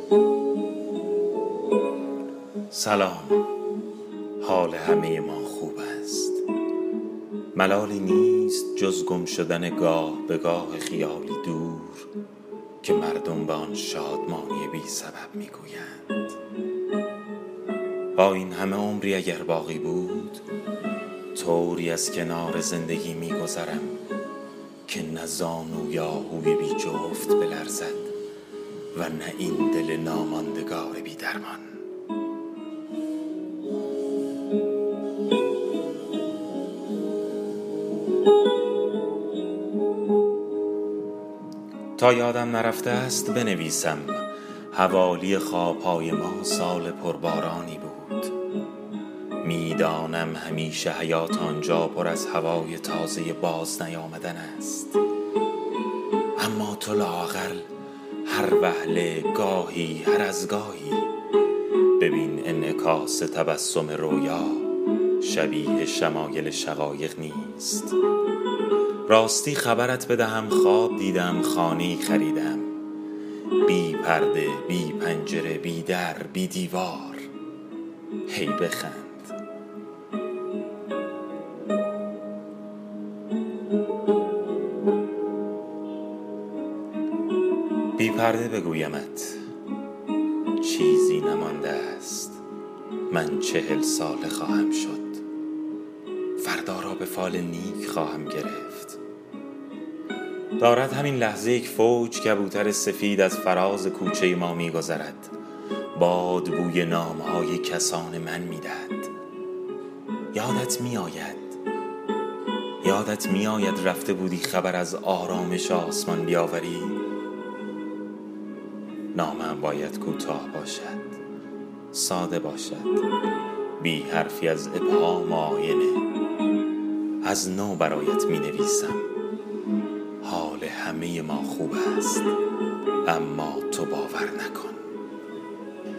سلام، حال همه ما خوب است. ملالی نیست جز گم شدن گاه به گاه خیالی دور که مردم به آن شادمانی بی سبب میگویند. با این همه عمری اگر باقی بود، طوری از کنار زندگی میگذرم که نه زانوی آهوی بی جفت بلرزد و نه این دل ناماندگار بی درمان. تا یادم نرفته است بنویسم حوالی خوابهای ما سال پربارانی بود. میدانم همیشه حیات آنجا پر از هوای تازه باز نیامدن است، اما تو لااقل هر وهله گاهی هر از گاهی ببین انعکاس تبسم رویا شبیه شمایل شقایق نیست. راستی خبرت بدهم خواب دیدم خانه‌ای خریدم، بی پرده، بی پنجره، بی در، بی دیوار. هی بخند. بی پرده بگویمت چیزی نمانده است. من 40 ساله خواهم شد. فردا را به فال نیک خواهم گرفت. دارد همین لحظه یک فوج کبوتر سفید از فراز کوچه ما می‌گذرد. باد بوی نام‌های کسان من می‌دهد. یادت می‌آید رفته بودی خبر از آرامش آسمان بیاوری؟ نامم باید کوتاه باشد، ساده باشد، بی حرفی از ابهام آینه. از نو برایت می‌نویسم. حال همه ما خوب است، اما تو باور نکن.